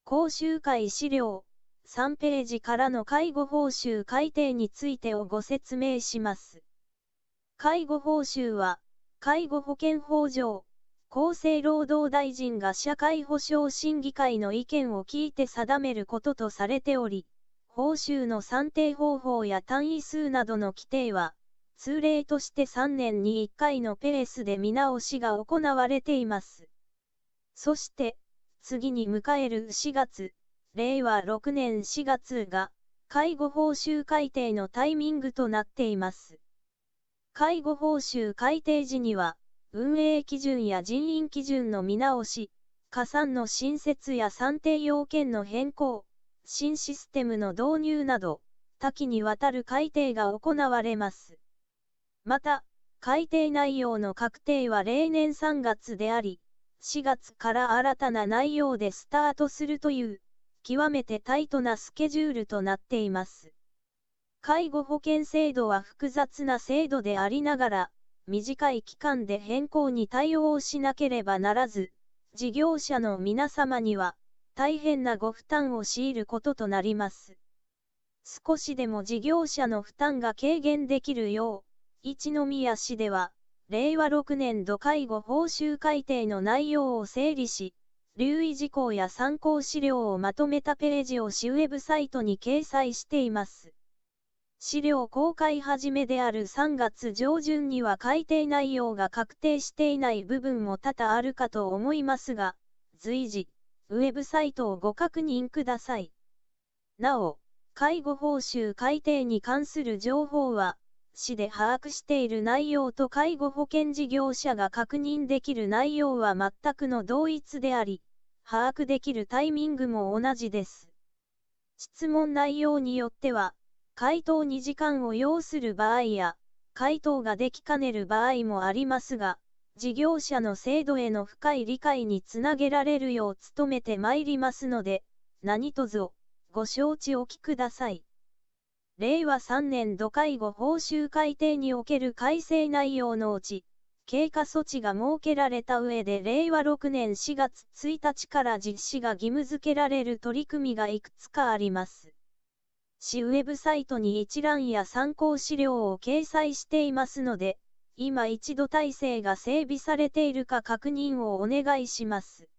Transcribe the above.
講習会資料3ページからの介護報酬改定についてをご説明します。介護報酬は、介護保険法上、厚生労働大臣が社会保障審議会の意見を聞いて定めることとされており、報酬の算定方法や単位数などの規定は、通例として3年に1回のペースで見直しが行われています。そして、次に迎える4月、令和6年4月が、介護報酬改定のタイミングとなっています。介護報酬改定時には、運営基準や人員基準の見直し、加算の新設や算定要件の変更、新システムの導入など、多岐にわたる改定が行われます。また、改定内容の確定は例年3月であり、4月から新たな内容でスタートするという、極めてタイトなスケジュールとなっています。介護保険制度は複雑な制度でありながら、短い期間で変更に対応しなければならず、事業者の皆様には、大変なご負担を強いることとなります。少しでも事業者の負担が軽減できるよう、一宮市では、令和6年度介護報酬改定の内容を整理し、留意事項や参考資料をまとめたページを市ウェブサイトに掲載しています。資料公開始めである3月上旬には改定内容が確定していない部分も多々あるかと思いますが、随時、ウェブサイトをご確認ください。なお、介護報酬改定に関する情報は、市で把握している内容と介護保険事業者が確認できる内容は全くの同一であり、把握できるタイミングも同じです。質問内容によっては、回答に時間を要する場合や、回答ができかねる場合もありますが、事業者の制度への深い理解につなげられるよう努めてまいりますので、何卒ご承知おきください。令和3年度介護報酬改定における改正内容のうち、経過措置が設けられた上で令和6年4月1日から実施が義務付けられる取り組みがいくつかあります。市ウェブサイトに一覧や参考資料を掲載していますので、今一度体制が整備されているか確認をお願いします。